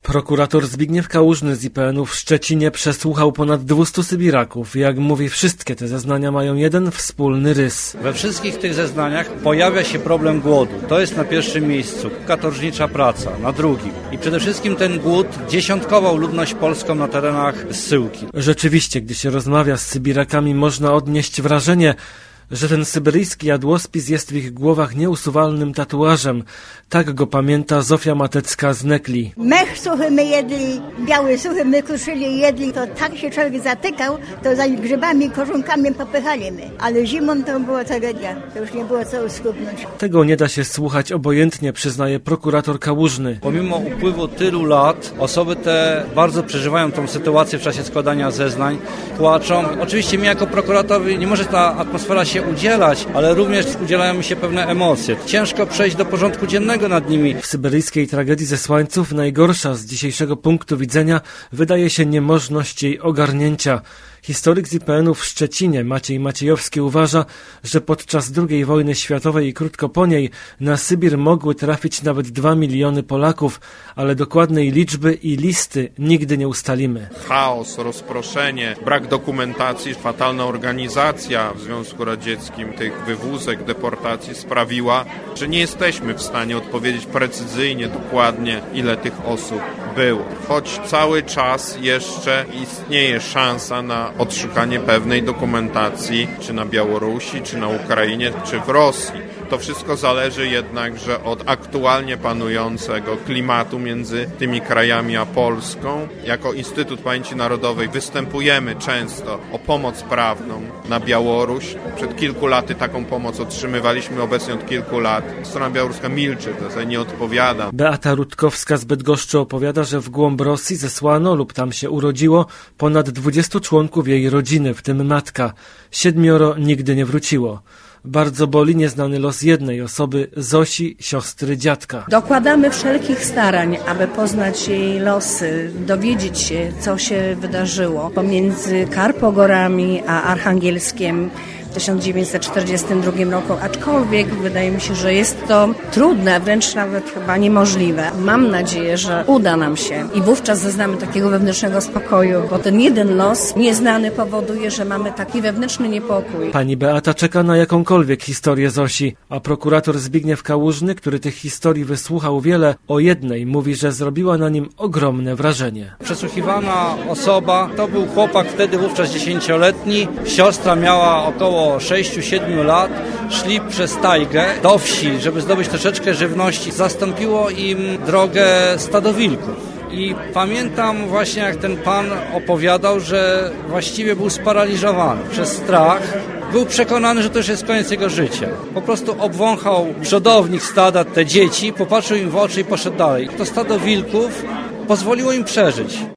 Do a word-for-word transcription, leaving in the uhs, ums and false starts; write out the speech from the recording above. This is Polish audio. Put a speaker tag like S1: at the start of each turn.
S1: Prokurator Zbigniew Kałużny z I P N u w Szczecinie przesłuchał ponad dwustu Sybiraków. Jak mówi, wszystkie te zeznania mają jeden wspólny rys.
S2: We wszystkich tych zeznaniach pojawia się problem głodu. To jest na pierwszym miejscu. Katorżnicza praca na drugim. I przede wszystkim ten głód dziesiątkował ludność polską na terenach zsyłki.
S1: Rzeczywiście, gdy się rozmawia z Sybirakami, można odnieść wrażenie, że ten syberyjski jadłospis jest w ich głowach nieusuwalnym tatuażem. Tak go pamięta Zofia Matecka z Nekli.
S3: Mech suchy my jedli, biały suchy my kruszyli i jedli. To tak się człowiek zatykał, to za grzybami, korzunkami popychali my. Ale zimą to była tragedia. To już nie było co uskubnąć.
S1: Tego nie da się słuchać obojętnie, przyznaje prokurator Kałużny.
S2: Pomimo upływu tylu lat, osoby te bardzo przeżywają tą sytuację w czasie składania zeznań, płaczą. Oczywiście mi jako prokuratorowi nie może ta atmosfera się udzielać, ale również udzielają mi się pewne emocje. Ciężko przejść do porządku dziennego nad nimi.
S1: W syberyjskiej tragedii zesłańców najgorsza z dzisiejszego punktu widzenia wydaje się niemożność jej ogarnięcia. Historyk z I P N u w Szczecinie Maciej Maciejowski uważa, że podczas drugiej wojny światowej i krótko po niej na Sybir mogły trafić nawet dwa miliony Polaków, ale dokładnej liczby i listy nigdy nie ustalimy.
S4: Chaos, rozproszenie, brak dokumentacji, fatalna organizacja w Związku Radzieckim tych wywózek, deportacji sprawiła, że nie jesteśmy w stanie odpowiedzieć precyzyjnie, dokładnie, ile tych osób było. Choć cały czas jeszcze istnieje szansa na odszukanie pewnej dokumentacji, czy na Białorusi, czy na Ukrainie, czy w Rosji. To wszystko zależy jednakże od aktualnie panującego klimatu między tymi krajami a Polską. Jako Instytut Pamięci Narodowej występujemy często o pomoc prawną na Białoruś. Przed kilku laty taką pomoc otrzymywaliśmy, obecnie od kilku lat. Strona białoruska milczy, to zasadzie nie odpowiada.
S1: Beata Rutkowska z Bydgoszczy opowiada, że w głąb Rosji zesłano lub tam się urodziło ponad dwudziestu członków jej rodziny, w tym matka. Siedmioro nigdy nie wróciło. Bardzo boli nieznany los jednej osoby, Zosi, siostry dziadka.
S5: Dokładamy wszelkich starań, aby poznać jej losy, dowiedzieć się, co się wydarzyło pomiędzy Karpogorami a Archangelskiem w tysiąc dziewięćset czterdziestym drugim roku, aczkolwiek wydaje mi się, że jest to trudne, wręcz nawet chyba niemożliwe. Mam nadzieję, że uda nam się i wówczas zaznamy takiego wewnętrznego spokoju, bo ten jeden los nieznany powoduje, że mamy taki wewnętrzny niepokój.
S1: Pani Beata czeka na jakąkolwiek historię Zosi, a prokurator Zbigniew Kałużny, który tych historii wysłuchał wiele, o jednej mówi, że zrobiła na nim ogromne wrażenie.
S2: Przesłuchiwana osoba to był chłopak wtedy wówczas dziesięcioletni, siostra miała około sześciu siedmiu lat, szli przez tajgę do wsi, żeby zdobyć troszeczkę żywności. Zastąpiło im drogę stado wilków. I pamiętam właśnie, jak ten pan opowiadał, że właściwie był sparaliżowany przez strach. Był przekonany, że to już jest koniec jego życia. Po prostu obwąchał przodownik stada te dzieci, popatrzył im w oczy i poszedł dalej. To stado wilków pozwoliło im przeżyć.